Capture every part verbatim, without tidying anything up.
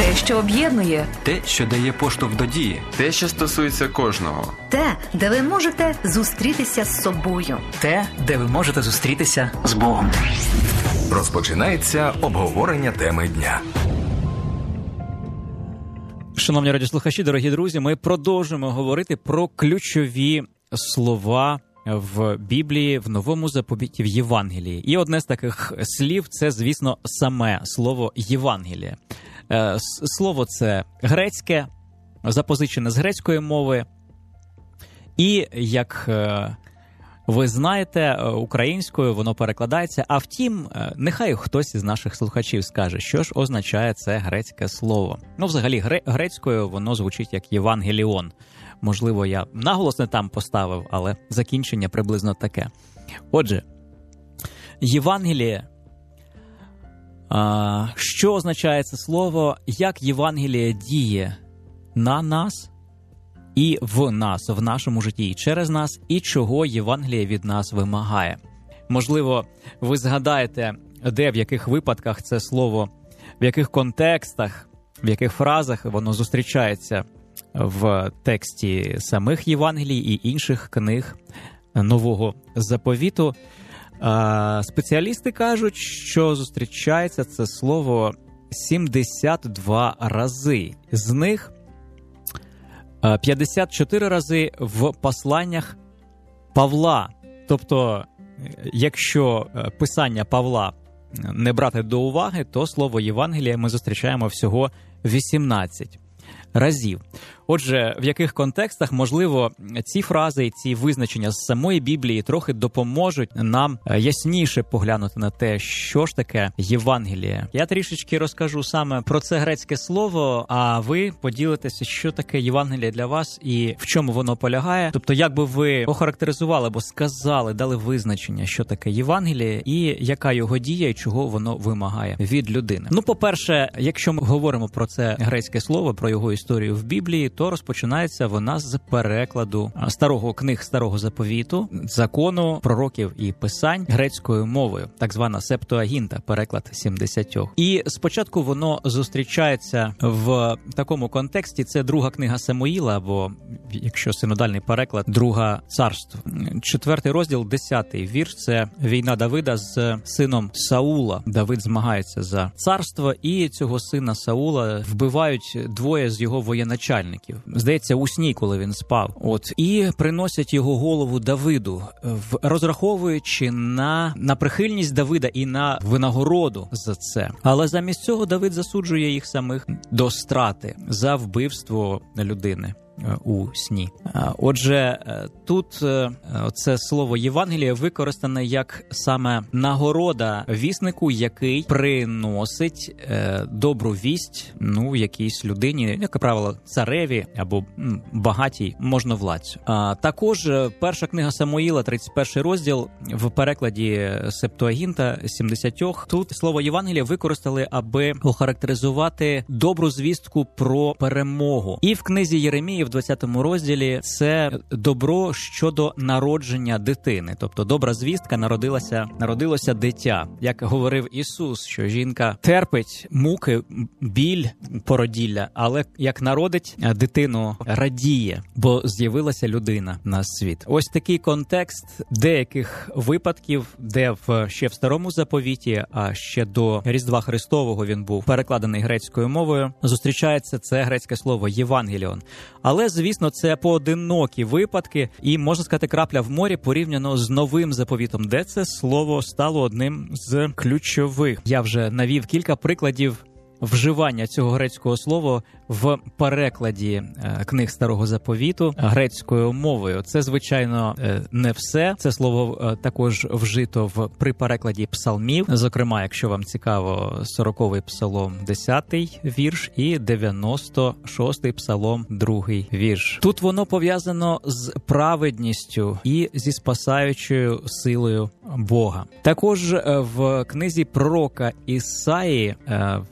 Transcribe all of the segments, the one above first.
Те, що об'єднує. Те, що дає поштовх до дії. Те, що стосується кожного. Те, де ви можете зустрітися з собою. Те, де ви можете зустрітися з Богом. Розпочинається обговорення теми дня. Шановні радіослухачі, дорогі друзі, ми продовжуємо говорити про ключові слова в Біблії, в Новому заповіті, в Євангелії. І одне з таких слів – це, звісно, саме слово «Євангеліє». Слово це грецьке, запозичене з грецької мови. І, як ви знаєте, українською воно перекладається. А втім, нехай хтось із наших слухачів скаже, що ж означає це грецьке слово. Ну, взагалі, грецькою воно звучить як «Євангеліон». Можливо, я наголос не там поставив, але закінчення приблизно таке. Отже, Євангеліє. А, що означає це слово? Як Євангеліє діє на нас і в нас, в нашому житті, і через нас, і чого Євангеліє від нас вимагає? Можливо, ви згадаєте, де, в яких випадках це слово, в яких контекстах, в яких фразах воно зустрічається в тексті самих Євангелій і інших книг Нового заповіту. Спеціалісти кажуть, що зустрічається це слово сімдесят два рази. З них п'ятдесят чотири рази в посланнях Павла. Тобто, якщо писання Павла не брати до уваги, то слово Євангелія ми зустрічаємо всього вісімнадцять разів. Отже, в яких контекстах, можливо, ці фрази і ці визначення з самої Біблії трохи допоможуть нам ясніше поглянути на те, що ж таке Євангеліє. Я трішечки розкажу саме про це грецьке слово, а ви поділитеся, що таке Євангеліє для вас і в чому воно полягає. Тобто, як би ви охарактеризували або сказали, дали визначення, що таке Євангеліє і яка його дія і чого воно вимагає від людини. Ну, по-перше, якщо ми говоримо про це грецьке слово, про його історію в Біблії, то розпочинається вона з перекладу старого книг Старого Заповіту, закону, пророків і писань грецькою мовою, так звана Септуагінта, переклад сімдесятьох. І спочатку воно зустрічається в такому контексті, це друга книга Самуїла, або, якщо синодальний переклад, друга царств. Четвертий розділ, десятий вірш, це війна Давида з сином Саула. Давид змагається за царство, і цього сина Саула вбивають двоє з його воєначальників. Здається, у сні, коли він спав. От. І приносять його голову Давиду, розраховуючи на, на прихильність Давида і на винагороду за це. Але замість цього Давид засуджує їх самих до страти за вбивство людини у сні. Отже, тут це слово Євангеліє використане як саме нагорода віснику, який приносить добру вість, ну, якійсь людині, як правило, цареві або багатій можновладцю. Також перша книга Самуїла, тридцять перший розділ, в перекладі Септуагінта сімдесятьох, тут слово Євангеліє використали, аби охарактеризувати добру звістку про перемогу. І в книзі Єремії в двадцятому розділі це добро щодо народження дитини. Тобто добра звістка, народилася, народилося дитя. Як говорив Ісус, що жінка терпить муки, біль породілля, але як народить дитину, радіє, бо з'явилася людина на світ. Ось такий контекст деяких випадків, де в, ще в Старому Заповіті, а ще до Різдва Христового він був перекладений грецькою мовою, зустрічається це грецьке слово «Євангеліон». Але, звісно, це поодинокі випадки і, можна сказати, крапля в морі порівняно з Новим Заповітом, де це слово стало одним з ключових. Я вже навів кілька прикладів вживання цього грецького слова в перекладі книг Старого Заповіту грецькою мовою. Це, звичайно, не все. Це слово також вжито в при перекладі псалмів. Зокрема, якщо вам цікаво, сороковий псалом, десятий вірш і дев'яносто шостий псалом, другий вірш. Тут воно пов'язано з праведністю і зі спасаючою силою Бога. Також в книзі пророка Ісаї, в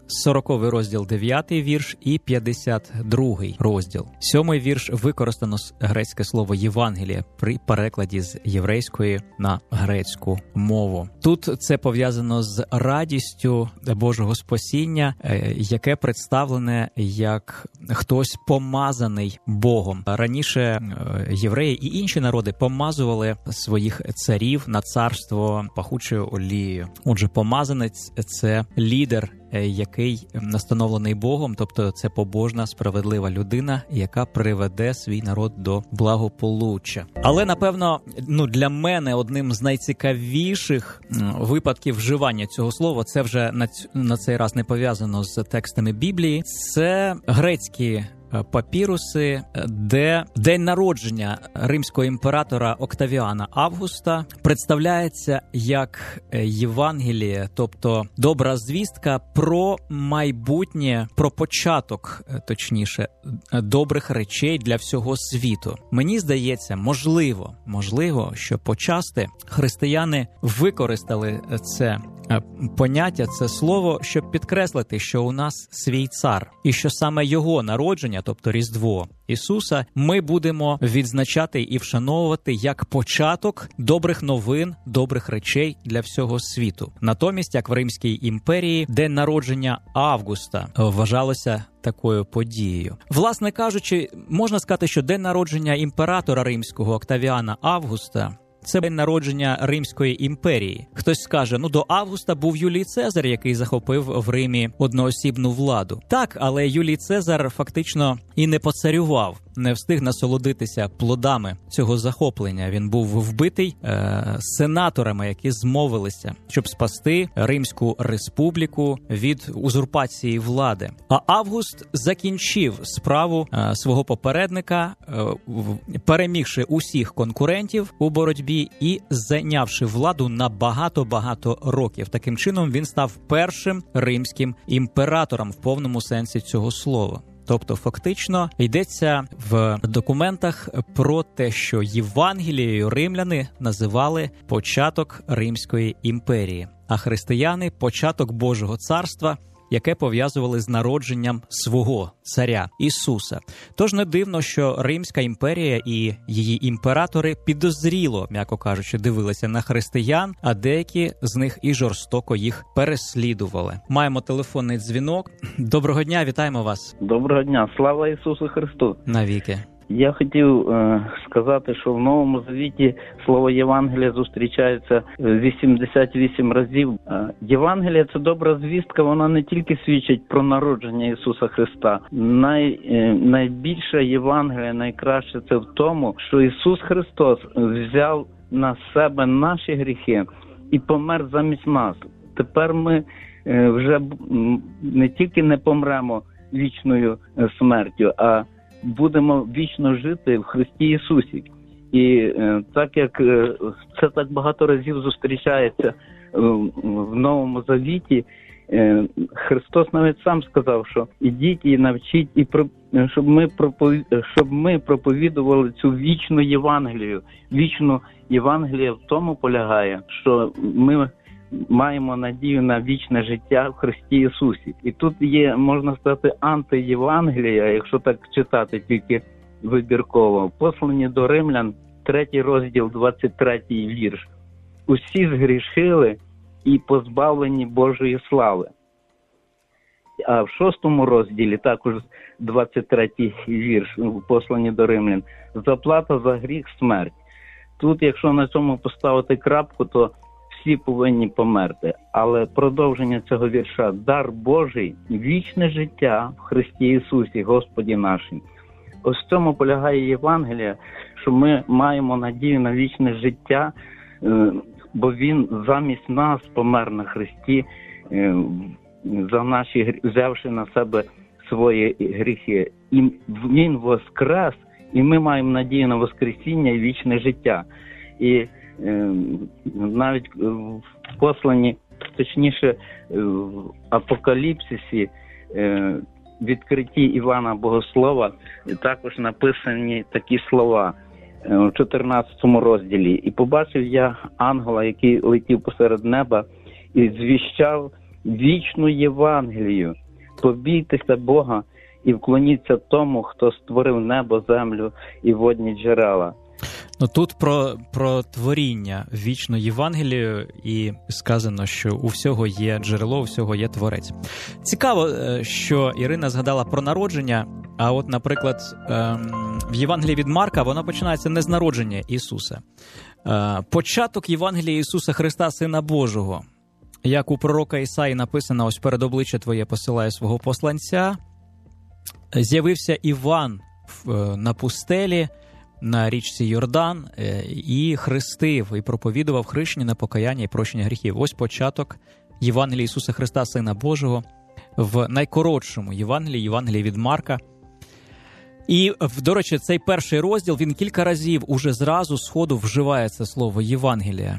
сороковий розділ, дев'ятий вірш і п'ятдесят другий розділ. Сьомий вірш використано грецьке слово «Євангеліє» при перекладі з єврейської на грецьку мову. Тут це пов'язано з радістю Божого спасіння, яке представлене як хтось помазаний Богом. Раніше євреї і інші народи помазували своїх царів на царство пахучою олією. Отже, помазанець – це лідер, який настановлений Богом, тобто це побожна, справедлива людина, яка приведе свій народ до благополуччя. Але, напевно, ну, для мене одним з найцікавіших випадків вживання цього слова, це вже на, ць... на цей раз не пов'язано з текстами Біблії, це грецькі папіруси, де день народження римського імператора Октавіана Августа представляється як Євангеліє, тобто добра звістка про майбутнє, про початок, точніше, добрих речей для всього світу. Мені здається, можливо, можливо, що почасти християни використали це поняття, це слово, щоб підкреслити, що у нас свій цар, і що саме його народження, тобто Різдво Ісуса, ми будемо відзначати і вшановувати як початок добрих новин, добрих речей для всього світу. Натомість, як в Римській імперії, день народження Августа вважалося такою подією. Власне кажучи, можна сказати, що день народження імператора римського Октавіана Августа – це день народження Римської імперії. Хтось скаже, ну до Августа був Юлій Цезар, який захопив в Римі одноосібну владу. Так, але Юлій Цезар фактично і не поцарював, не встиг насолодитися плодами цього захоплення. Він був вбитий е- сенаторами, які змовилися, щоб спасти Римську республіку від узурпації влади. А Август закінчив справу е- свого попередника, е- перемігши усіх конкурентів у боротьбі і зайнявши владу на багато-багато років. Таким чином він став першим римським імператором в повному сенсі цього слова. Тобто, фактично, йдеться в документах про те, що Євангелією римляни називали початок Римської імперії, а християни – початок Божого царства, яке пов'язували з народженням свого царя Ісуса. Тож не дивно, що Римська імперія і її імператори підозріло, м'яко кажучи, дивилися на християн, а деякі з них і жорстоко їх переслідували. Маємо телефонний дзвінок. Доброго дня, вітаємо вас. Доброго дня, слава Ісусу Христу. Навіки. Я хотів е, сказати, що в Новому Завіті слово Євангелія зустрічається вісімдесят вісім разів. Е, Євангелія – це добра звістка, вона не тільки свідчить про народження Ісуса Христа. Най, е, найбільше Євангелія, найкраще – це в тому, що Ісус Христос взяв на себе наші гріхи і помер замість нас. Тепер ми е, вже не тільки не помремо вічною смертю, а будемо вічно жити в Христі Ісусі. І е, так як е, це так багато разів зустрічається е, в Новому Завіті, е, Христос навіть сам сказав, що ідіть і навчіть, і про, щоб, ми пропові, щоб ми проповідували цю вічну Євангелію. Вічну Євангелія в тому полягає, що ми маємо надію на вічне життя в Христі Ісусі. І тут є, можна сказати, антиєвангелія, якщо так читати тільки вибірково. Послані до римлян, третій розділ, двадцять третій вірш. Усі згрішили і позбавлені Божої слави. А в шостому розділі, також двадцять третій вірш, послані до римлян, заплата за гріх – смерть. Тут, якщо на цьому поставити крапку, то всі повинні померти. Але продовження цього вірша – дар Божий, вічне життя в Христі Ісусі, Господі нашим. Ось в цьому полягає Євангелія, що ми маємо надію на вічне життя, бо Він замість нас помер на Христі, за наші, взявши на себе свої гріхи. І Він воскрес, і ми маємо надію на воскресіння і вічне життя. І навіть в посланні, точніше в Апокаліпсисі, відкритті Івана Богослова, також написані такі слова в чотирнадцятому розділі. І побачив я ангела, який летів посеред неба і звіщав вічну Євангелію. Побійтеся Бога і вклоніться тому, хто створив небо, землю і водні джерела. Ну тут про, про творіння вічну Євангелію і сказано, що у всього є джерело, у всього є творець. Цікаво, що Ірина згадала про народження, а от, наприклад, в Євангелії від Марка воно починається не з народження Ісуса. Початок Євангелія Ісуса Христа, Сина Божого. Як у пророка Ісаї написано, ось перед обличчя твоє посилає свого посланця, з'явився Іван на пустелі, на річці Йордан, і хрестив, і проповідував хрещення на покаяння і прощення гріхів. Ось початок Євангелія Ісуса Христа, Сина Божого, в найкоротшому Євангелії, Євангелії від Марка. І, до речі, цей перший розділ, він кілька разів уже зразу з ходу вживає це слово Євангелія.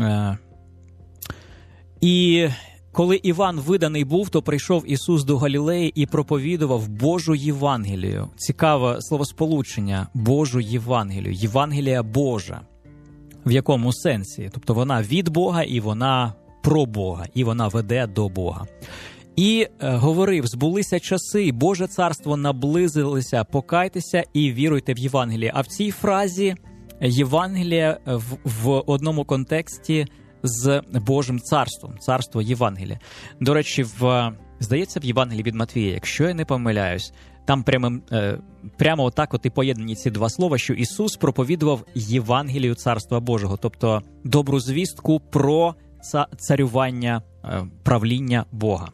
І коли Іван виданий був, то прийшов Ісус до Галілеї і проповідував Божу Євангелію. Цікаве словосполучення – Божу Євангелію. Євангелія Божа. В якому сенсі? Тобто вона від Бога і вона про Бога, і вона веде до Бога. І е, говорив, збулися часи, Боже царство наблизилося, покайтеся і віруйте в Євангеліє. А в цій фразі Євангелія в, в одному контексті з Божим царством, царство Євангелія. До речі, в, здається, в Євангелії від Матвія, якщо я не помиляюсь, там прямо, е, прямо отак от і поєднані ці два слова, що Ісус проповідував Євангелію Царства Божого, тобто добру звістку про царювання, е, правління Бога.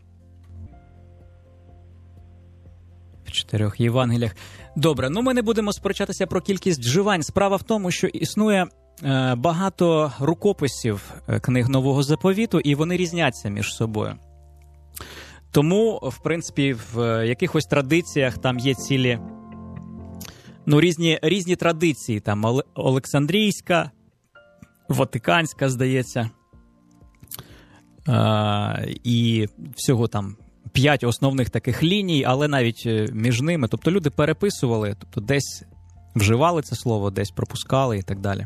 В чотирьох Євангеліях. Добре, ну ми не будемо сперечатися про кількість вживань. Справа в тому, що існує е, багато рукописів книг Нового Заповіту, і вони різняться між собою. Тому, в принципі, в якихось традиціях там є цілі, ну, різні, різні традиції. Там Олександрійська, Ватиканська, здається, е, і всього там п'ять основних таких ліній, але навіть між ними, тобто люди переписували, тобто десь вживали це слово, десь пропускали і так далі.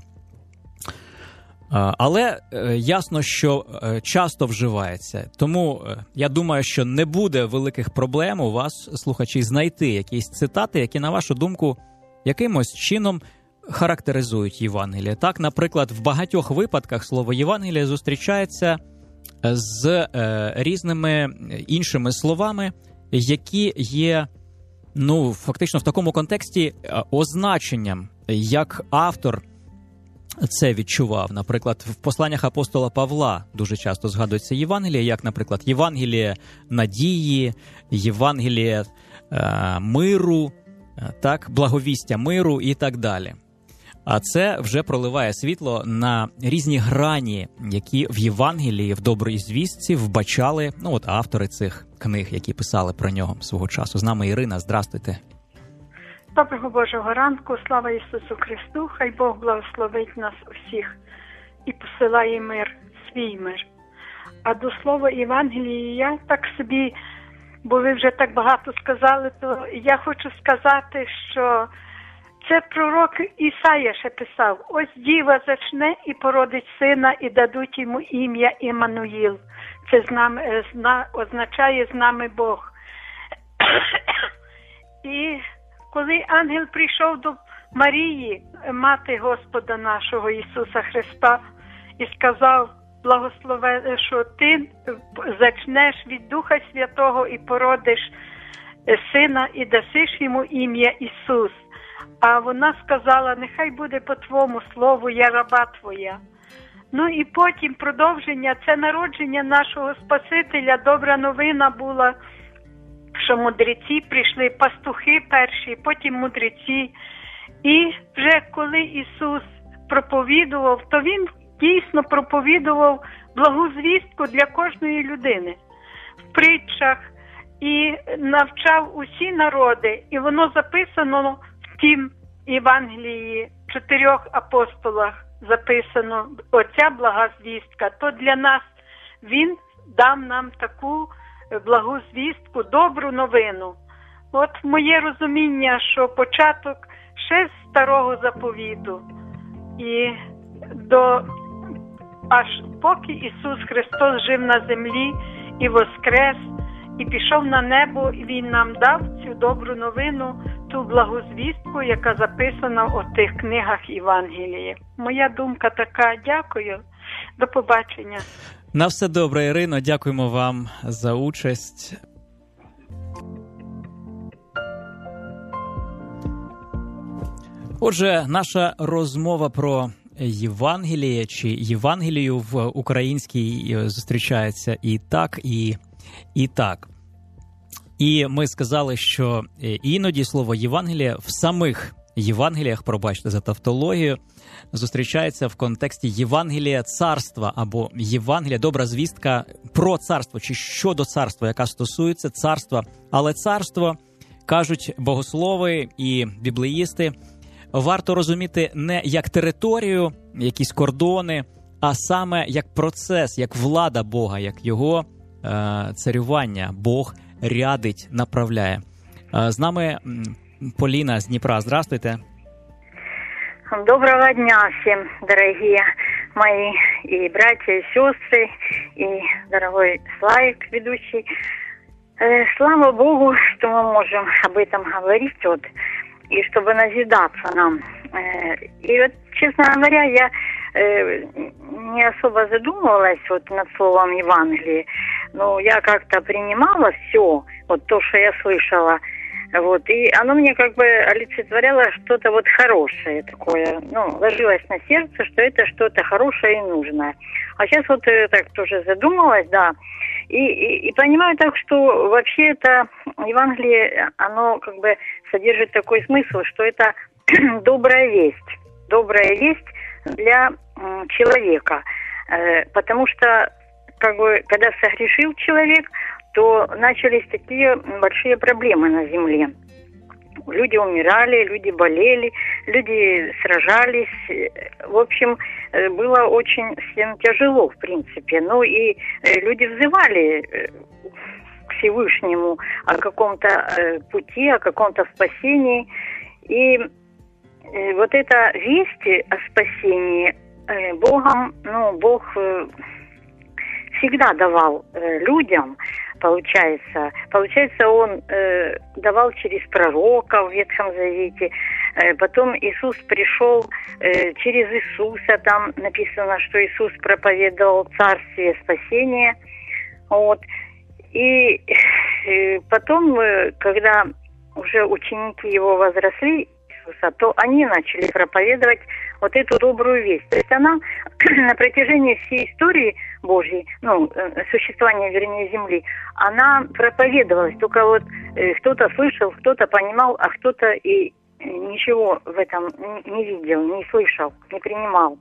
Але ясно, що часто вживається. Тому я думаю, що не буде великих проблем у вас, слухачі, знайти якісь цитати, які, на вашу думку, якимось чином характеризують Євангеліє. Так, наприклад, в багатьох випадках слово Євангеліє зустрічається з е, різними іншими словами, які є, ну, фактично в такому контексті означенням, як автор це відчував. Наприклад, в посланнях апостола Павла дуже часто згадується Євангеліє, як, наприклад, Євангеліє надії, Євангеліє е, миру, так, благовістя миру і так далі. А це вже проливає світло на різні грані, які в Євангелії, в Добрій звістці вбачали, ну, от автори цих книг, які писали про нього свого часу. З нами Ірина, здрастуйте. Доброго Божого ранку, слава Ісусу Христу, хай Бог благословить нас усіх і посилає мир, свій мир. А до слова Євангелії я так собі, бо ви вже так багато сказали, то я хочу сказати, що це пророк Ісая ще писав: ось діва зачне і породить сина, і дадуть йому ім'я Іммануїл. Це з нами, зна, означає з нами Бог. І коли ангел прийшов до Марії, мати Господа нашого Ісуса Христа, і сказав, благослове, що ти зачнеш від Духа Святого і породиш сина, і дасиш йому ім'я Ісус. А вона сказала: нехай буде по твоєму слову, я раба твоя. Ну і потім продовження, це народження нашого Спасителя. Добра новина була, що мудреці прийшли, пастухи перші, потім мудреці. І вже коли Ісус проповідував, то Він дійсно проповідував благу звістку для кожної людини в притчах і навчав усі народи. І воно записано в тім Євангелії, чотирьох апостолах записано, оця блага звістка. То для нас Він дав нам таку благу звістку, добру новину. От моє розуміння, що початок ще з старого заповіту і до аж поки Ісус Христос жив на землі і воскрес, і пішов на небо, і Він нам дав цю добру новину, ту благу звістку, яка записана у тих книгах Євангелії. Моя думка така. Дякую. До побачення. На все добре, Ірино. Дякуємо вам за участь. Отже, наша розмова про Євангеліє чи Євангелію в українській зустрічається і так, і, і так. І ми сказали, що іноді слово Євангелія в самих Євангеліях, пробачте за тавтологію, зустрічається в контексті Євангелія царства або Євангелія, добра звістка про царство чи щодо царства, яка стосується царства. Але царство, кажуть богослови і біблеїсти, варто розуміти не як територію, якісь кордони, а саме як процес, як влада Бога, як його е, царювання. Бог рядить, направляє. Е, з нами Поліна з Дніпра. Здравствуйте. Доброго дня всем, дорогие мои и братья, и сестры, и дорогой Славик, ведущий. Э, слава Богу, что мы можем об этом говорить, вот, и чтобы назидаться нам. Э, и вот, честно говоря, я э, не особо задумывалась вот над словом Евангелие, но я как-то принимала все, вот то, что я слышала. Вот, и оно мне как бы олицетворяло что-то вот хорошее такое, ну, ложилось на сердце, что это что-то хорошее и нужное. А сейчас вот э, так тоже задумалась, да, и, и, и понимаю так, что вообще это Евангелие, оно как бы содержит такой смысл, что это добрая весть, добрая весть для э, человека, э, потому что, как бы, когда согрешил человек, то начались такие большие проблемы на земле. Люди умирали, люди болели, люди сражались. В общем, было очень всем тяжело, в принципе. Ну и люди взывали к Всевышнему о каком-то пути, о каком-то спасении. И вот эта весть о спасении Богом, ну, Бог всегда давал людям. Получается, получается, он э, давал через пророка в Ветхом Завете, э, потом Иисус пришел э, через Иисуса, там написано, что Иисус проповедовал царствие спасения, вот, и э, потом, э, когда уже ученики его возросли, Иисуса, то они начали проповедовать вот эту добрую весть. То есть она на протяжении всей истории Божьей, ну, существования, вернее, земли, она проповедовалась. Только вот э, кто-то слышал, кто-то понимал, а кто-то и ничего в этом не видел, не слышал, не принимал.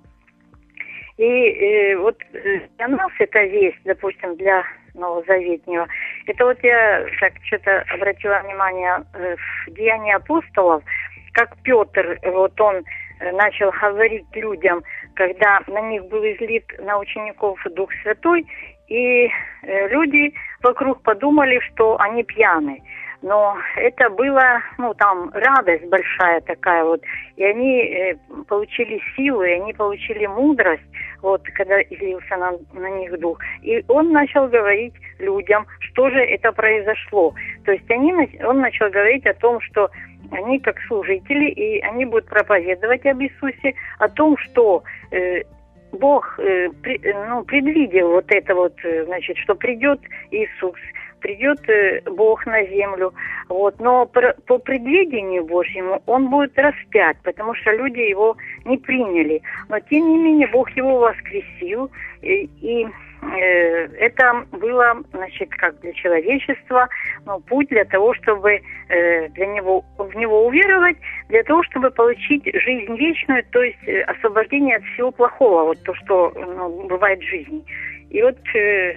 И э, вот для нас эта весть, допустим, для Новозаветнего, это вот я так что-то обратила внимание э, в Деянии апостолов, как Петр, вот он начал говорить людям, когда на них был излит на учеников Дух Святой, и люди вокруг подумали, что они пьяны. Но это была, ну, там, радость большая такая вот, и они э, получили силы, они получили мудрость, вот, когда излился на, на них Дух. И он начал говорить людям, что же это произошло. То есть они, он начал говорить о том, что они как служители, и они будут проповедовать об Иисусе, о том, что э, Бог э, при, ну, предвидел вот это вот, значит, что придет Иисус, придет э, Бог на землю, вот, но по, по предвидению Божьему он будет распят, потому что люди его не приняли. Но тем не менее Бог его воскресил, и, и э, это было, значит, как для человечества, ну, путь для того, чтобы э, для него, в него уверовать, для того, чтобы получить жизнь вечную, то есть э, освобождение от всего плохого, вот то, что, ну, бывает в жизни. И вот э,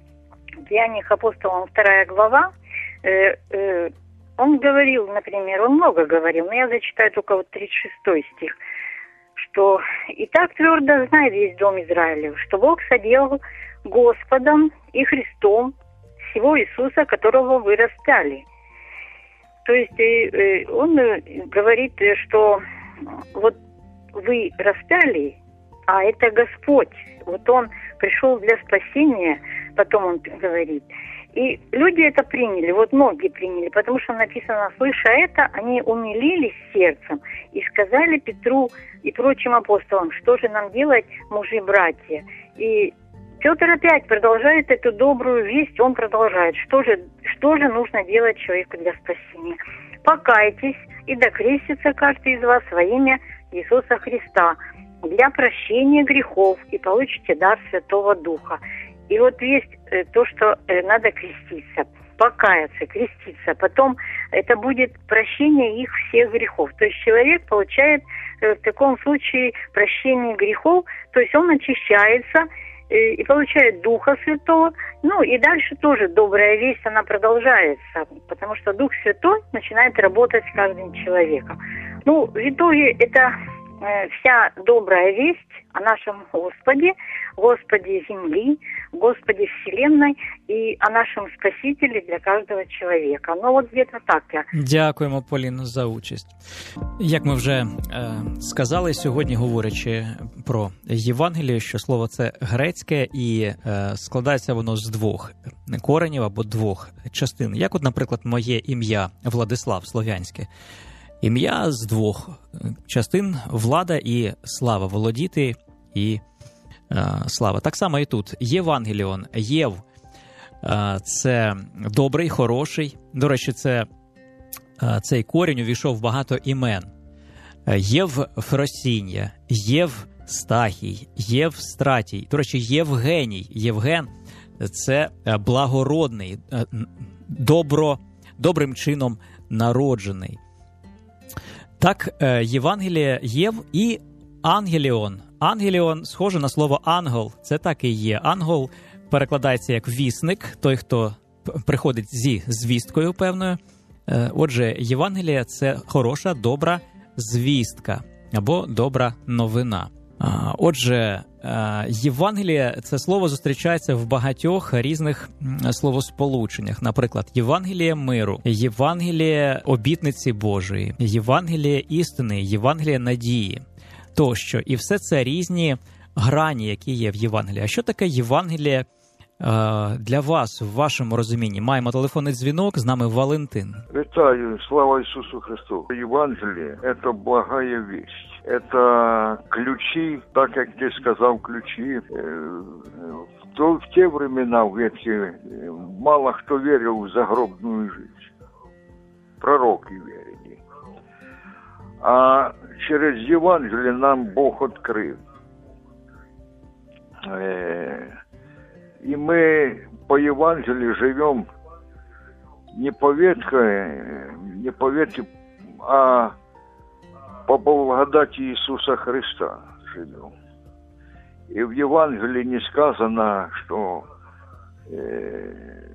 в Деяниях апостолов вторая глава, э, э, он говорил, например, он много говорил, но я зачитаю только вот тридцать шестой стих, что «И так твердо знает весь дом Израилев, что Бог соделал Господом и Христом всего Иисуса, которого вы распяли». То есть э, э, он э, говорит, что вот вы распяли, а это Господь. Вот Он пришел для спасения, потом он говорит. И люди это приняли, вот многие приняли, потому что написано, слыша это, они умилились сердцем и сказали Петру и прочим апостолам, что же нам делать, мужи и братья. И Петр опять продолжает эту добрую весть, он продолжает, что же, что же нужно делать человеку для спасения. Покайтесь и докрестится каждый из вас во имя Иисуса Христа для прощения грехов и получите дар Святого Духа. И вот есть э, то, что э, надо креститься, покаяться, креститься. Потом это будет прощение их всех грехов. То есть человек получает э, в таком случае прощение грехов, то есть он очищается э, и получает Духа Святого. Ну и дальше тоже добрая весть, она продолжается, потому что Дух Святой начинает работать с каждым человеком. Ну, в итоге это э, вся добрая весть о нашем Господе, Господе земли, Господе вселенной і о нашому Спасителі для кожного чоловіка. Ну, от где-то так я. Дякуємо, Поліно, за участь. Як ми вже е, сказали сьогодні, говорячи про Євангеліє, що слово це грецьке і е, складається воно з двох коренів або двох частин. Як от, наприклад, моє ім'я Владислав слов'янське. Ім'я з двох частин – влада і слава, володіти і слава. Так само і тут. Євангеліон, Єв – це добрий, хороший. До речі, це, цей корінь увійшов в багато імен. Євфросіння, Євстахій, Євстратій. До речі, Євгеній. Євген – це благородний, добро, добрим чином народжений. Так, Євангеліє Єв і Ангеліон. Ангеліон схоже на слово ангел, це так і є. Ангел перекладається як вісник, той, хто приходить зі звісткою певною. Отже, Євангеліє – це хороша, добра звістка або добра новина. Отже, Євангеліє – це слово зустрічається в багатьох різних словосполученнях. Наприклад, Євангеліє миру, Євангеліє обітниці Божої, Євангеліє істини, Євангеліє надії. Тощо. І все це різні грані, які є в Євангелії. А що таке Євангеліє е, для вас, в вашому розумінні? Маємо телефонний дзвінок, з нами Валентин. Вітаю, слава Ісусу Христу. Євангеліє – це благая вість. Это ключи, так как ты сказал, ключи. В, то, в те времена, в эти, мало кто верил в загробную жизнь. Пророки верили. А через Евангелие нам Бог открыл. И мы по Евангелию живем не по ветхой, не по ветке, а по благодати Иисуса Христа живем. И в Евангелии не сказано, что э,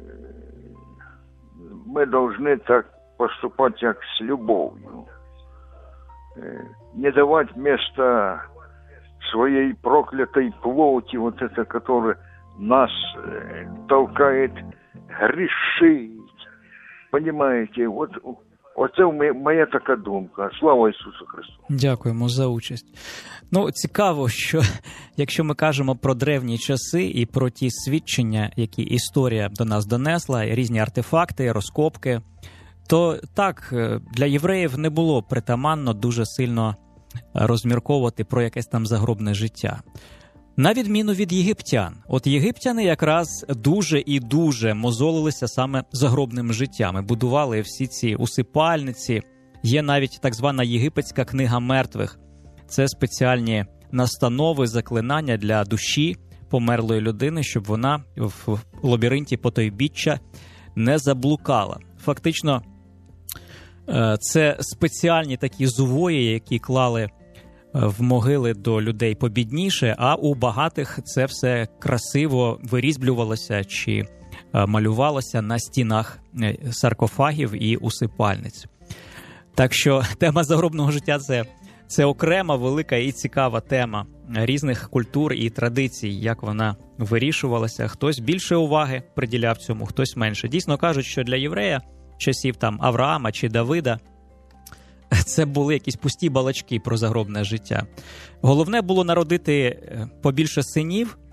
мы должны так поступать, как с любовью. Э, не давать место своей проклятой плоти, вот это, которая нас э, толкает грешить. Понимаете, вот... Оце моя така думка. Слава Ісусу Христу. Дякуємо за участь. Ну, цікаво, що якщо ми кажемо про древні часи і про ті свідчення, які історія до нас донесла, різні артефакти, розкопки, то так, для євреїв не було притаманно дуже сильно розмірковувати про якесь там загробне життя. На відміну від єгиптян. От єгиптяни якраз дуже і дуже мозолилися саме загробним життям. І будували всі ці усипальниці. Є навіть так звана єгипетська книга мертвих. Це спеціальні настанови, заклинання для душі померлої людини, щоб вона в лабіринті потойбіччя не заблукала. Фактично, це спеціальні такі зувої, які клали в могили до людей побідніше, а у багатих це все красиво вирізблювалося чи малювалося на стінах саркофагів і усипальниць. Так що тема загробного життя – це, це окрема, велика і цікава тема різних культур і традицій, як вона вирішувалася. Хтось більше уваги приділяв цьому, хтось менше. Дійсно кажуть, що для єврея часів там Авраама чи Давида це були якісь пусті балачки про загробне життя. Головне було народити побільше синів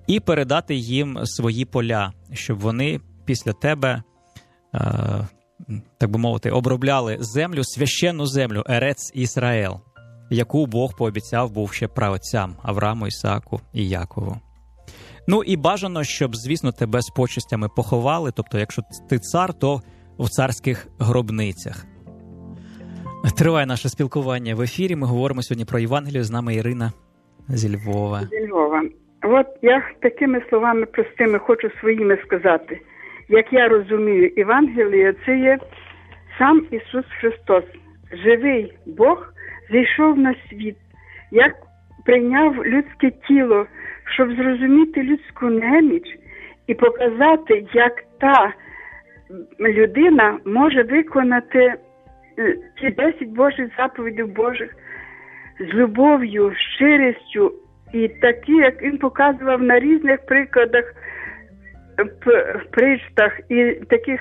і передати їм свої поля, щоб вони після тебе, так би мовити, обробляли землю, священну землю, Ерец Ісраел, яку Бог пообіцяв був ще праотцям Аврааму, Ісааку і Якову. Ну і бажано, щоб, звісно, тебе з почестями поховали, тобто якщо ти цар, то в царських гробницях. Триває наше спілкування в ефірі, ми говоримо сьогодні про Євангелію, з нами Ірина зі Львова. Зі Львова. От я такими словами простими хочу своїми сказати. Як я розумію, Євангеліє – це є сам Ісус Христос. Живий Бог зійшов на світ, як прийняв людське тіло, щоб зрозуміти людську неміч і показати, як та людина може виконати ті десять Божих заповідей Божих з любов'ю, щирістю, і такі, як він показував на різних прикладах, причтах, і таких,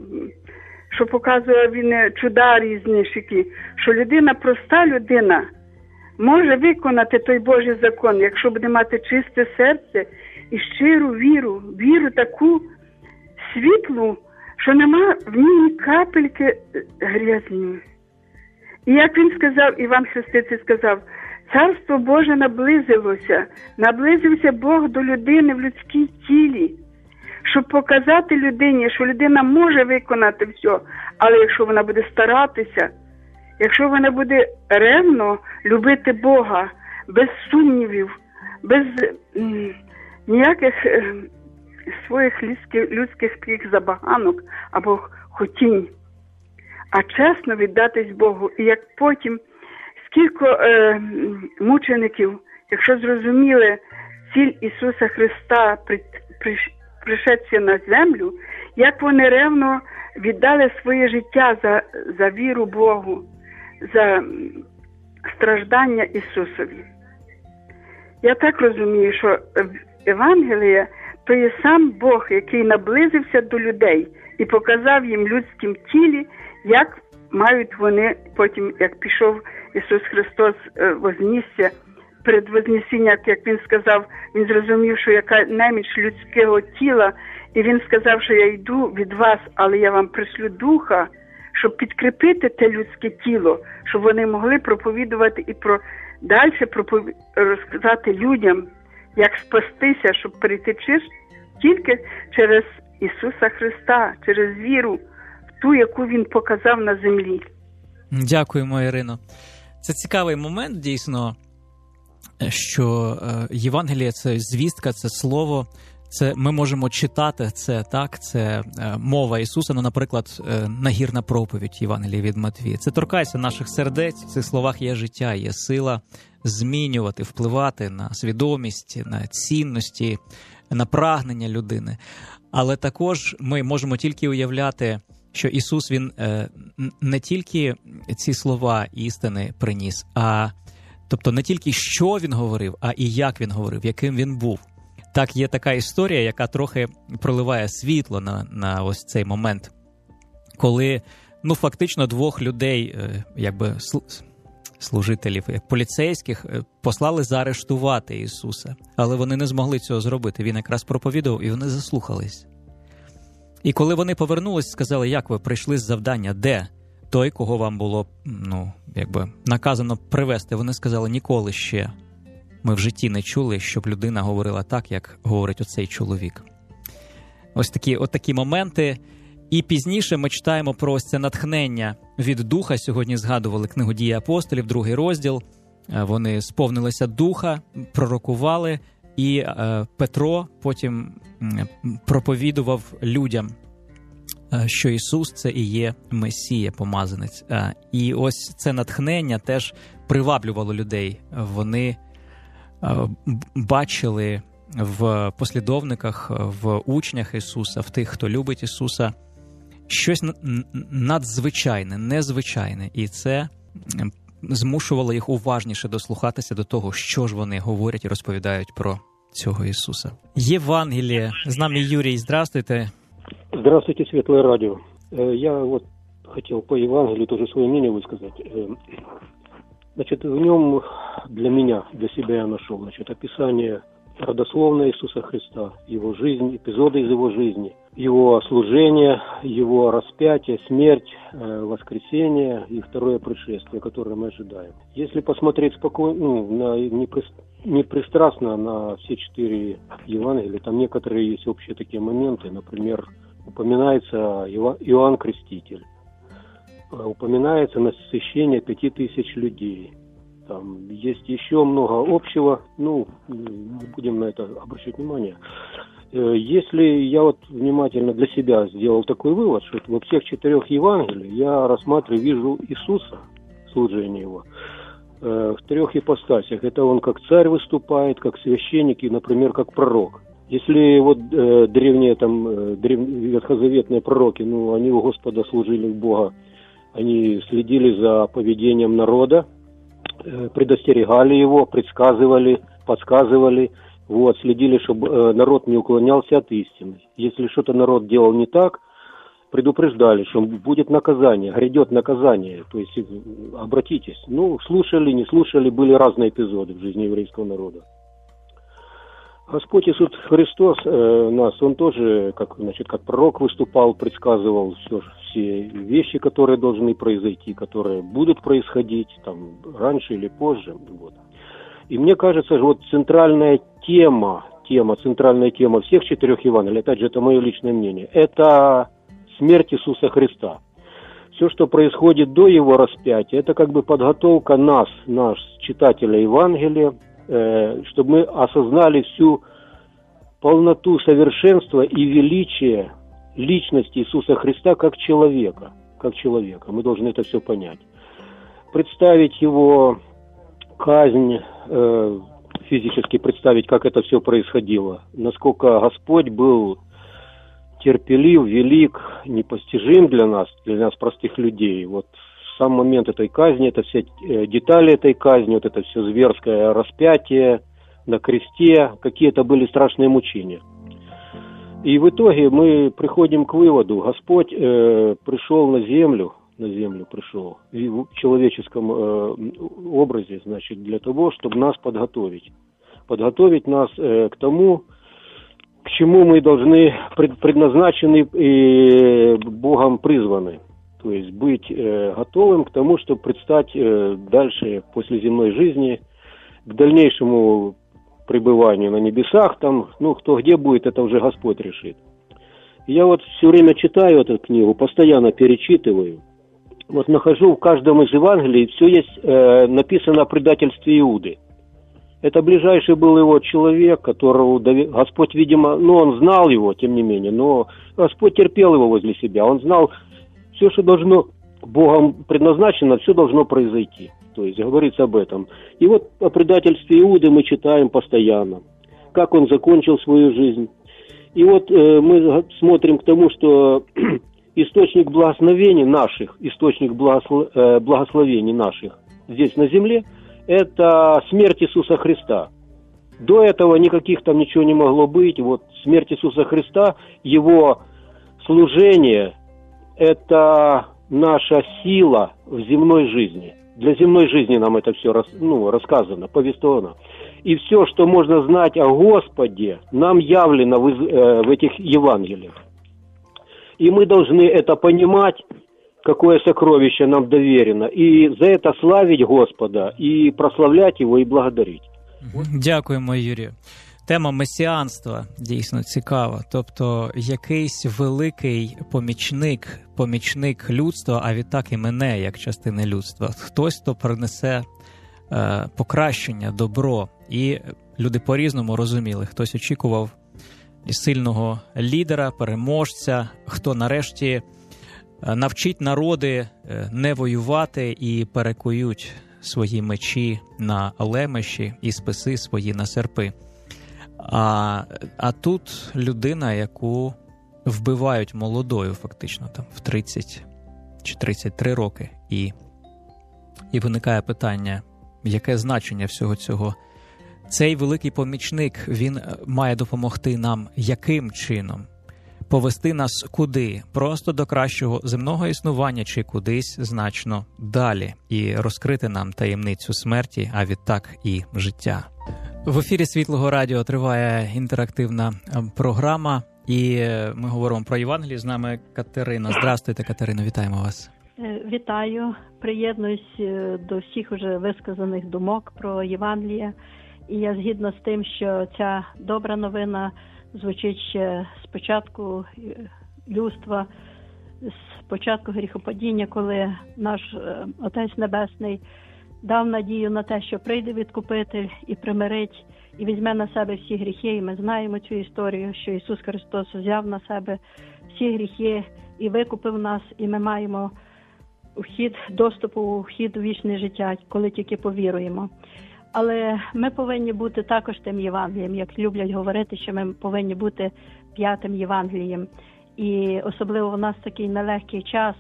що показував він чуда різні, що людина, проста людина, може виконати той Божий закон, якщо буде мати чисте серце і щиру віру, віру таку світлу, що нема в ній ні капельки грязні. І як він сказав, Іван Хреститель сказав, Царство Боже наблизилося, наблизився Бог до людини в людській тілі, щоб показати людині, що людина може виконати все, але якщо вона буде старатися, якщо вона буде ревно любити Бога, без сумнівів, без м, ніяких е, своїх людських, людських таких забаганок або хотінь, а чесно віддатись Богу. І як потім, скільки е, мучеників, якщо зрозуміли ціль Ісуса Христа при, при, пришедши на землю, як вони ревно віддали своє життя за, за віру Богу, за страждання Ісусові. Я так розумію, що Євангелія – то є сам Бог, який наблизився до людей і показав їм в людському тілі, як мають вони потім, як пішов Ісус Христос, вознісся, перед вознесінням, як Він сказав, Він зрозумів, що яка неміч людського тіла, і Він сказав, що я йду від вас, але я вам пришлю Духа, щоб підкріпити те людське тіло, щоб вони могли проповідувати і про далі пропові... розказати людям, як спастися, щоб перейти тільки через Ісуса Христа, через віру в ту, яку Він показав на землі. Дякуємо, Ірино. Це цікавий момент, дійсно, що Євангеліє – це звістка, це слово, це ми можемо читати це, так, це мова Ісуса, ну, наприклад, нагірна проповідь Євангелія від Матвія. Це торкається наших сердець, в цих словах є життя, є сила змінювати, впливати на свідомість, на цінності, на прагнення людини. Але також ми можемо тільки уявляти, що Ісус, Він не тільки ці слова істини приніс, а тобто не тільки що Він говорив, а і як Він говорив, яким Він був. Так, є така історія, яка трохи проливає світло на, на ось цей момент, коли, ну, фактично двох людей, якби служителів, як поліцейських, послали заарештувати Ісуса. Але вони не змогли цього зробити. Він якраз проповідував, і вони заслухались. І коли вони повернулись, сказали, як ви прийшли з завдання, де той, кого вам було, ну, якби наказано привезти. Вони сказали, ніколи ще ми в житті не чули, щоб людина говорила так, як говорить оцей чоловік. Ось такі, от такі моменти. І пізніше ми читаємо про ось це натхнення від Духа. Сьогодні згадували книгу «Дії апостолів», другий розділ. Вони сповнилися Духа, пророкували, і е, Петро потім проповідував людям, що Ісус – це і є Месія, помазанець. І ось це натхнення теж приваблювало людей. Вони бачили в послідовниках, в учнях Ісуса, в тих, хто любить Ісуса, щось надзвичайне, незвичайне. І це змушувало їх уважніше дослухатися до того, що ж вони говорять і розповідають про цього Ісуса. Євангеліє. З нами Юрій. Здравствуйте. Здравствуйте, Светлое радио. Я вот хотел по Евангелию тоже свое мнение высказать. Значит, в нем для меня, для себя я нашел, значит, описание родословная Иисуса Христа, Его жизнь, эпизоды из Его жизни, Его служение, Его распятие, смерть, воскресение и второе пришествие, которое мы ожидаем. Если посмотреть спокойно, ну, на, непристрастно на все четыре Евангелия, там некоторые есть общие такие моменты, например, упоминается Иоанн Креститель, упоминается насыщение пяти тысяч людей. Там есть еще много общего, ну, не будем на это обращать внимание. Если я вот внимательно для себя сделал такой вывод, что во всех четырех Евангелиях я рассматриваю, вижу Иисуса, служение Его, в трех ипостасях. Это Он как царь выступает, как священник и, например, как пророк. Если вот э, древние там, э, древ... ветхозаветные пророки, ну, они у Господа служили, у Бога, они следили за поведением народа, предостерегали его, предсказывали, подсказывали, вот, следили, чтобы народ не уклонялся от истины. Если что-то народ делал не так, предупреждали, что будет наказание, грядет наказание, то есть обратитесь. Ну, слушали, не слушали, были разные эпизоды в жизни еврейского народа. Господь Иисус Христос э, нас, Он тоже, как, значит, как пророк выступал, предсказывал все, все вещи, которые должны произойти, которые будут происходить, там, раньше или позже. Вот. И мне кажется, вот центральная тема, тема, центральная тема всех четырех Евангелий, опять же, это мое личное мнение, это смерть Иисуса Христа. Все, что происходит до Его распятия, это как бы подготовка нас, нас, читателя Евангелия, чтобы мы осознали всю полноту совершенства и величия личности Иисуса Христа как человека, как человека. Мы должны это все понять. Представить Его казнь, э, физически представить, как это все происходило, насколько Господь был терпелив, велик, непостижим для нас, для нас простых людей. Вот сам момент этой казни, это все детали этой казни, вот это все зверское распятие на кресте, какие-то были страшные мучения. И в итоге мы приходим к выводу, Господь э, пришел на землю, на землю пришел, в человеческом э, образе, значит, для того, чтобы нас подготовить. Подготовить нас э, к тому, к чему мы должны, пред, предназначены и Богом призваны. То есть быть э, готовым к тому, чтобы предстать э, дальше, после земной жизни, к дальнейшему пребыванию на небесах, там, ну, кто где будет, это уже Господь решит. Я вот все время читаю эту книгу, постоянно перечитываю. Вот нахожу в каждом из Евангелий, все есть э, написано о предательстве Иуды. Это ближайший был его человек, которого Господь, видимо, ну, он знал его, тем не менее, но Господь терпел его возле себя, он знал, все, что должно Богом предназначено, все должно произойти. То есть говорится об этом. И вот о предательстве Иуды мы читаем постоянно. Как он закончил свою жизнь. И вот э, мы смотрим к тому, что источник благословений наших, источник благослов... э, благословений наших здесь на земле, это смерть Иисуса Христа. До этого никаких там ничего не могло быть. Вот смерть Иисуса Христа, Его служение, это наша сила в земной жизни. Для земной жизни нам это все ну, рассказано, повествовано. И все, что можно знать о Господе, нам явлено в, э, в этих Евангелиях. И мы должны это понимать, какое сокровище нам доверено, и за это славить Господа, і прославлять Його, і благодарить. Дякуємо, Юрію. Тема месіанства дійсно цікава. Тобто якийсь великий помічник, помічник людства, а відтак і мене, як частини людства. Хтось, хто принесе е, покращення, добро. І люди по-різному розуміли. Хтось очікував сильного лідера, переможця, хто нарешті навчить народи не воювати і перекують свої мечі на лемеші і списи свої на серпи. А, а тут людина, яку вбивають молодою, фактично, там, в тридцять чи тридцять три роки. І, і виникає питання, яке значення всього цього? Цей великий помічник, він має допомогти нам яким чином? Повести нас куди? Просто до кращого земного існування чи кудись значно далі? І розкрити нам таємницю смерті, а відтак і життя. В ефірі Світлого Радіо триває інтерактивна програма, і ми говоримо про Євангеліє. З нами Катерина. Здравствуйте, Катерино, вітаємо вас. Вітаю, приєднуюсь до всіх уже висказаних думок про Євангеліє. І я згідна з тим, що ця добра новина звучить ще з початку людства, з початку гріхопадіння, коли наш Отець Небесний дав надію на те, що прийде Відкупитель і примирить, і візьме на себе всі гріхи. І ми знаємо цю історію, що Ісус Христос взяв на себе всі гріхи і викупив нас, і ми маємо вхід, доступу, вхід у вічне життя, коли тільки повіруємо. Але ми повинні бути також тим Євангелієм, як люблять говорити, що ми повинні бути п'ятим Євангелієм. І особливо в нас такий нелегкий час,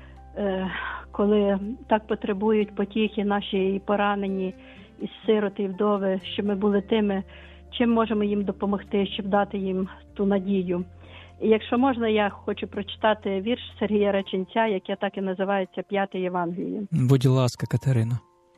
коли так потребують потіхи наші поранені, і сироти, і вдови, щоб ми були тими, чим можемо їм допомогти, щоб дати їм ту надію. І якщо можна, я хочу прочитати вірш Сергія Реченця, яке так і називається «П'яте Євангеліє». Будь ласка, Катерино.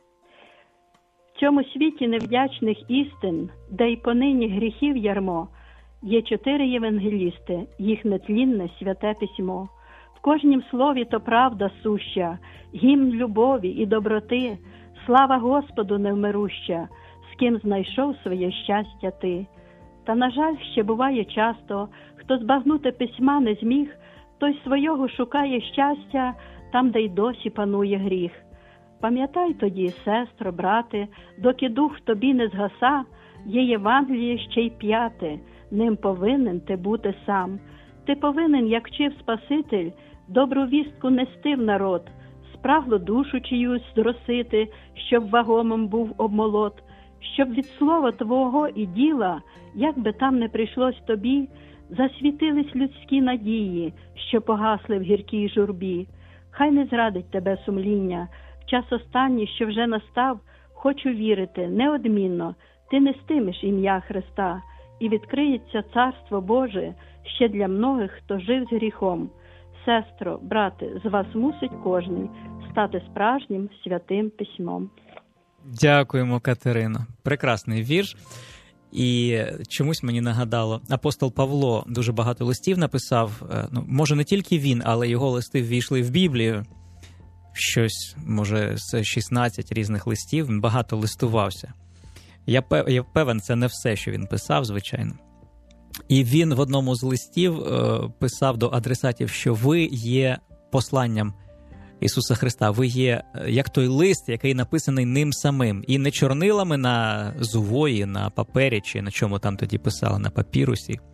В цьому світі невдячних істин, де й понині гріхів ярмо, є чотири євангелісти, їх нетлінне святе письмо. В кожнім слові то правда суща, гімн любові і доброти, слава Господу невмируща, з ким знайшов своє щастя ти. Та, на жаль, ще буває часто, хто збагнути письма не зміг, той свого шукає щастя там, де й досі панує гріх. Пам'ятай тоді, сестро, брате, доки дух в тобі не згаса, є Євангеліє ще й п'яте, ним повинен ти бути сам. Ти повинен, як вчив Спаситель, добру вістку нести в народ, спраглу душу чиюсь зросити, щоб вагомим був обмолот, щоб від слова твого і діла, як би там не прийшлось тобі, засвітились людські надії, що погасли в гіркій журбі. Хай не зрадить тебе сумління, в час останній, що вже настав, хочу вірити, неодмінно, ти нестимеш ім'я Христа, і відкриється Царство Боже ще для многих, хто жив з гріхом. Сестро, брате, з вас мусить кожний стати справжнім святим письмом. Дякуємо, Катерино. Прекрасний вірш. І чомусь мені нагадало, апостол Павло дуже багато листів написав. Ну, може, не тільки він, але його листи ввійшли в Біблію. Щось, може, з шістнадцять різних листів. Він багато листувався. Я, я певен, це не все, що він писав, звичайно. І він в одному з листів е, писав до адресатів, що ви є посланням Ісуса Христа. Ви є як той лист, який написаний ним самим. І не чорнилами на зувої, на папері, чи на чому там тоді писали, на папірусі, е,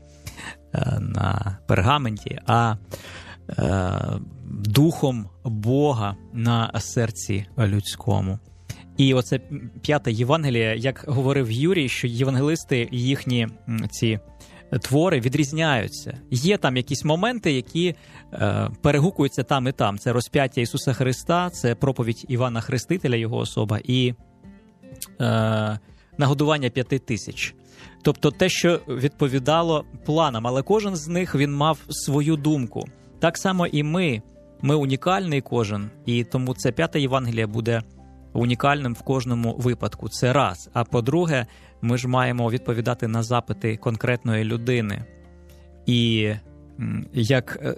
на пергаменті, а е, духом Бога на серці людському. І оце п'яте Євангеліє, як говорив Юрій, що євангелисти, їхні ці твори відрізняються. Є там якісь моменти, які е, перегукуються там і там. Це розп'яття Ісуса Христа, це проповідь Івана Хрестителя, його особа, і е, нагодування п'яти тисяч. Тобто те, що відповідало планам, але кожен з них, він мав свою думку. Так само і ми. Ми унікальний кожен, і тому це п'яте Євангеліє буде унікальним в кожному випадку. Це раз. А по-друге, ми ж маємо відповідати на запити конкретної людини. І як е,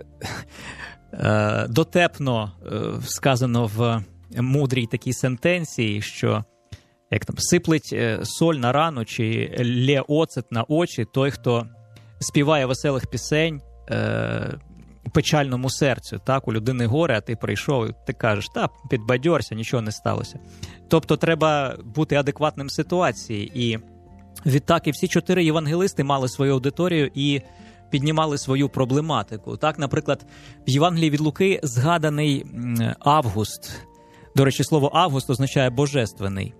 е, дотепно е, сказано в мудрій такій сентенції, що як там сиплить соль на рану чи лє оцет на очі той, хто співає веселих пісень е, печальному серцю. Так, у людини горе, а ти прийшов, і ти кажеш, та, підбадьорся, нічого не сталося. Тобто треба бути адекватним ситуації. І відтак і всі чотири євангелисти мали свою аудиторію і піднімали свою проблематику. Так, наприклад, в Євангелії від Луки згаданий Август. До речі, слово «Август» означає «божественний».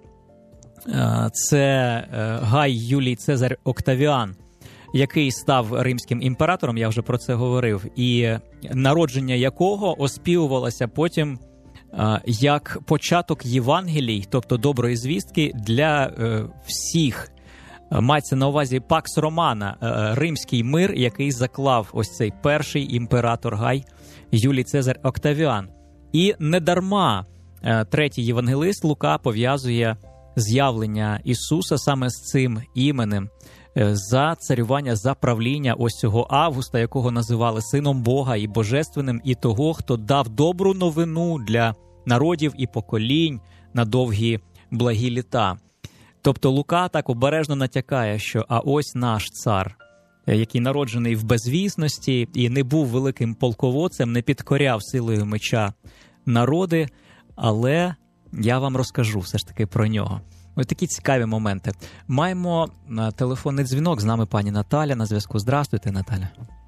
Це Гай Юлій Цезар Октавіан, який став римським імператором, я вже про це говорив, і народження якого оспівувалося потім як початок Євангелій, тобто доброї звістки для всіх. Мається на увазі Пакс Романа, римський мир, який заклав ось цей перший імператор Гай Юлій Цезар Октавіан. І недарма третій євангелист Лука пов'язує з'явлення Ісуса саме з цим іменем, за царювання, за правління ось цього Августа, якого називали Сином Бога і Божественним, і того, хто дав добру новину для народів і поколінь на довгі благі літа. Тобто Лука так обережно натякає, що а ось наш цар, який народжений в безвісності і не був великим полководцем, не підкоряв силою меча народи, але я вам розкажу все ж таки про нього. Ось такі цікаві моменти. Маємо телефонний дзвінок, з нами пані Наталя на зв'язку. Здравствуйте, Наталя.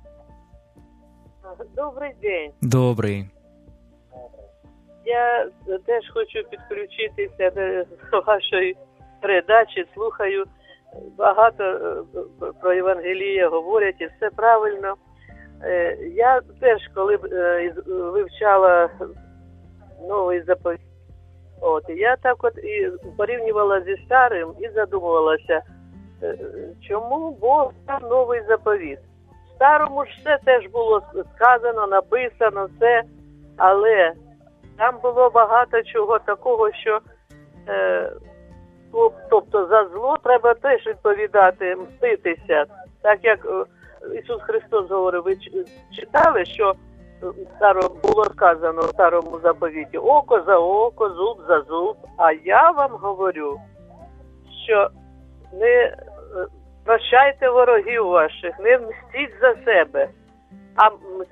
Добрий день. Добрий. Я теж хочу підключитися до вашої передачі, слухаю. Багато про Євангеліє говорять, і все правильно. Я теж, коли вивчала новий заповідь, от, я так от і порівнювала зі старим і задумувалася, чому Бог дав новий заповіт. В старому ж все теж було сказано, написано, все, але там було багато чого такого, що е, тобто за зло треба теж відповідати, мститися. Так як Ісус Христос говорив, ви читали, що було сказано в старому заповіті: око за око, зуб за зуб. А я вам говорю, що не прощайте ворогів ваших, не мстіть за себе, а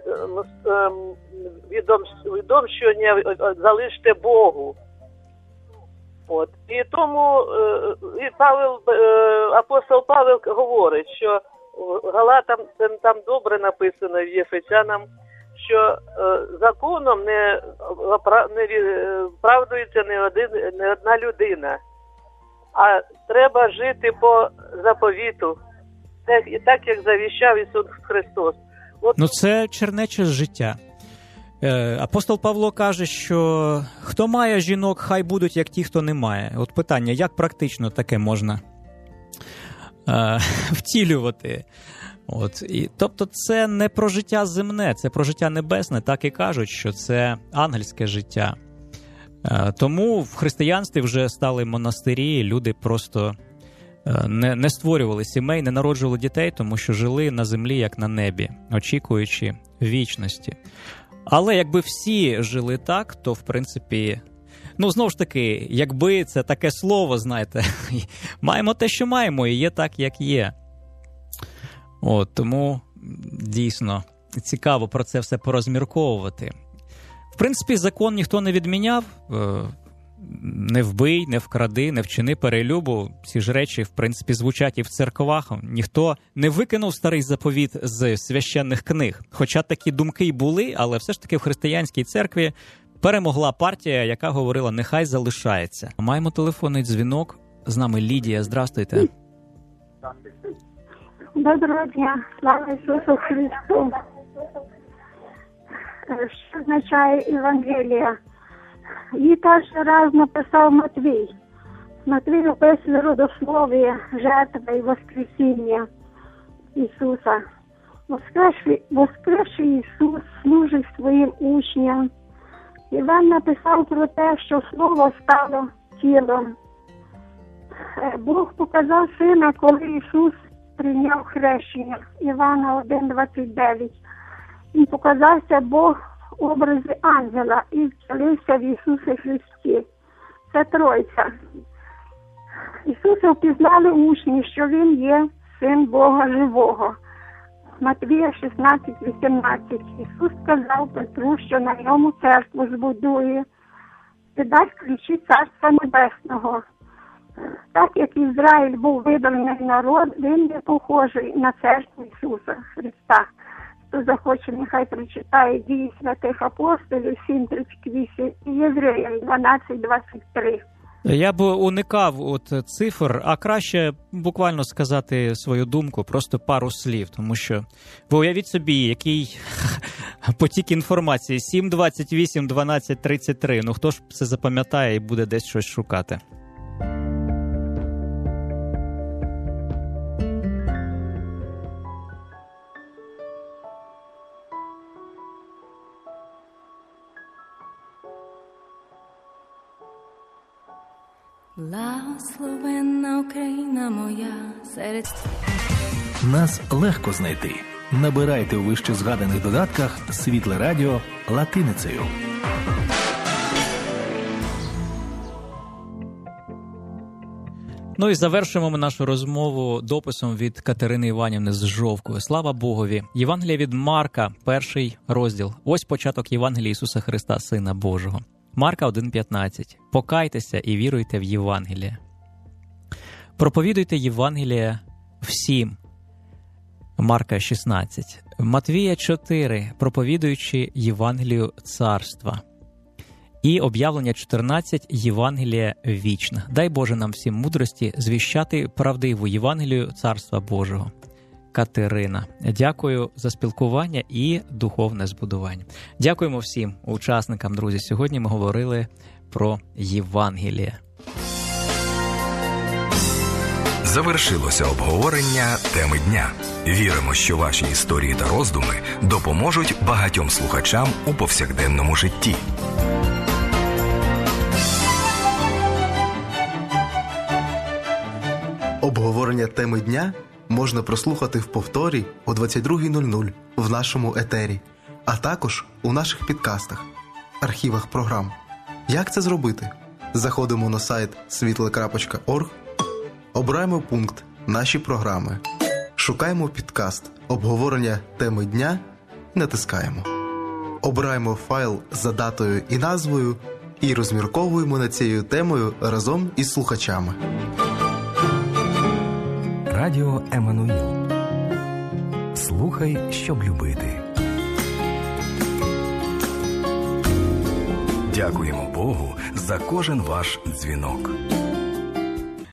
відомщення залиште Богу. От. І тому і Павел, апостол Павел говорить, що Галатам там добре написано, в Єфесянам, що законом не, не правдується не, один, не одна людина, а треба жити по заповіту, так, так як завіщав Ісус Христос. От... Ну це чернече життя. Апостол Павло каже, що хто має жінок, хай будуть як ті, хто не має. От питання, як практично таке можна е, втілювати? От. І, тобто це не про життя земне, це про життя небесне. Так і кажуть, що це ангельське життя. Е, тому в християнстві вже стали монастирі, люди просто е, не, не створювали сімей, не народжували дітей, тому що жили на землі, як на небі, очікуючи вічності. Але якби всі жили так, то, в принципі, ну, знову ж таки, якби це таке слово, знаєте, маємо те, що маємо, і є так, як є. От, тому, дійсно, цікаво про це все порозмірковувати. В принципі, закон ніхто не відміняв. Не вбий, не вкради, не вчини перелюбу. Ці ж речі, в принципі, звучать і в церквах. Ніхто не викинув старий заповіт з священних книг. Хоча такі думки й були, але все ж таки в християнській церкві перемогла партія, яка говорила, нехай залишається. Маємо телефонний дзвінок. З нами Лідія. Здрастуйте. Доброго дня. Слава Ісусу Христу. Що означає Євангелія? Її перший раз написав Матвій. Матвій описує родослов'я, жертви і воскресіння Ісуса. Воскресший, воскресший Ісус служить своїм учням. Іван написав про те, що Слово стало тілом. Бог показав Сина, коли Ісус прийняв хрещення. Івана один двадцять дев'ять. Він показався Бог в образі ангела і вселився в Ісусі Христі. Це Тройця. Ісуса впізнали учні, що Він є Син Бога Живого. Матвія шістнадцять вісімнадцять. Ісус сказав Петру, що на ньому церкву збудує і дасть ключі Царства Небесного. Так як Ізраїль був видалений народ, він є похожий на церкву Ісуса Христа. Хто захоче, нехай прочитає Дії святих апостолів сім тридцять вісім і Євреїв дванадцять двадцять три. Я б уникав от цифр, а краще буквально сказати свою думку, просто пару слів, тому що ви уявіть собі, який потік інформації, сім двадцять вісім дванадцять тридцять три, ну хто ж це запам'ятає і буде десь щось шукати. Благословенна Україна моя серед... Нас легко знайти. Набирайте у вище згаданих додатках «Світле Радіо» латиницею. Ну і завершуємо ми нашу розмову дописом від Катерини Іванівни з Жовкви. Слава Богові! Євангелія від Марка, перший розділ. Ось початок Євангелія Ісуса Христа, Сина Божого. Марка один п'ятнадцять. Покайтеся і віруйте в Євангеліє. Проповідуйте Євангеліє всім. Марка шістнадцять. Матвія чотири. Проповідуючи Євангелію царства. І об'явлення чотирнадцять. Євангелія вічна. Дай Боже нам всім мудрості звіщати правдиву Євангелію Царства Божого. Катерина. Дякую за спілкування і духовне збудування. Дякуємо всім учасникам, друзі. Сьогодні ми говорили про Євангеліє. Завершилося обговорення теми дня. Віримо, що ваші історії та роздуми допоможуть багатьом слухачам у повсякденному житті. Обговорення теми дня можна прослухати в повторі о двадцять друга нуль нуль в нашому етері, а також у наших підкастах, архівах програм. Як це зробити? Заходимо на сайт світле крапочка орг, обираємо пункт «Наші програми», шукаємо підкаст «Обговорення теми дня» і натискаємо. Обираємо файл за датою і назвою і розмірковуємо над цією темою разом із слухачами. Радіо Еммануїл. Слухай, щоб любити. Дякуємо Богу за кожен ваш дзвінок.